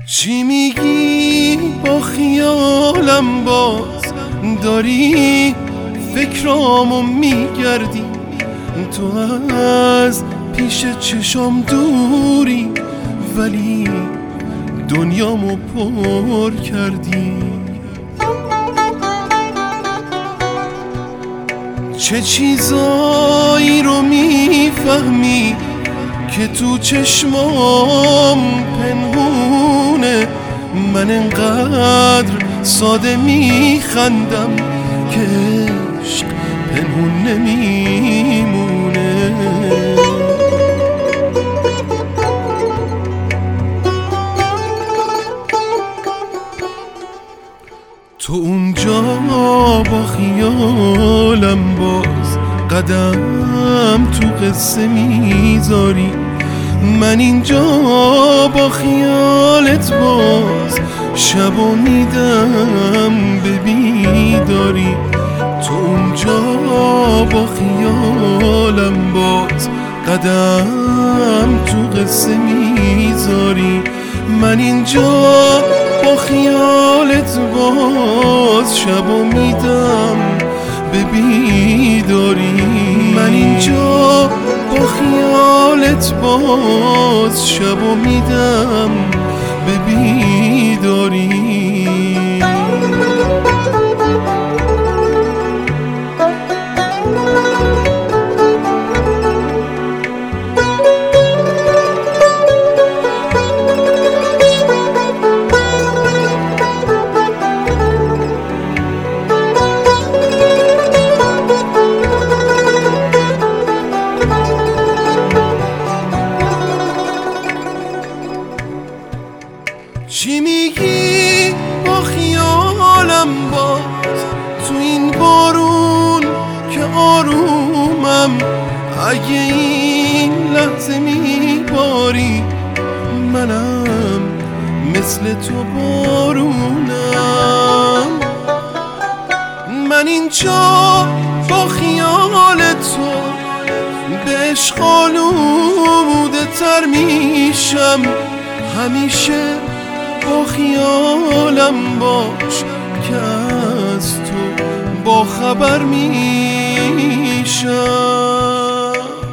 چی میگی با خیالم باز داری فکرامو میگردی، تو از پیش چشام دوری ولی دنیامو پر کردی. چه چیزایی رو میفهمی که تو چشمام پنهونه، من انقدر ساده میخندم که عشق پنهون نمیمونه. تو اونجا با خیالم باز قدم تو قصه میذاری، من اینجا با خیالت باز شبو میدم به بیداری. تو اونجا با خیالم باز قدم تو قصه میذاری، من اینجا با خیالت باز شبو میدم به بیداری. من اینجا با خیالت باز شبو میدم به بیداری. چی میگی با خیالم باز تو این بارون که آرومم، اگه این لحظه میباری منم مثل تو بارونم. من اینجا با خیال تو به عشق آلوده تر میشم، همیشه با خیالم باش که از تو با خبر میشم.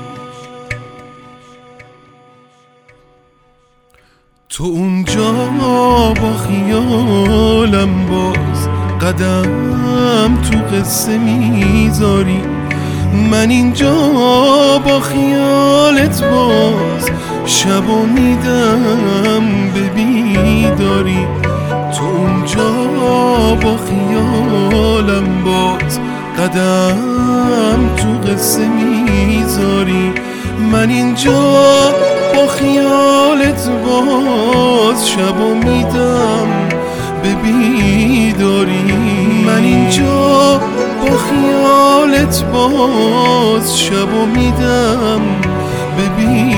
تو اونجا با خیالم باز قدم تو قصه میذاری، من اینجا با خیالت باز شبو میدم به بیداری. تو اونجا با خیالم باز قدم تو قصه میذاری، من اینجا با خیالت باز شبو میدم به بیداری. من اینجا با خیالت باز شبو میدم به بیداری.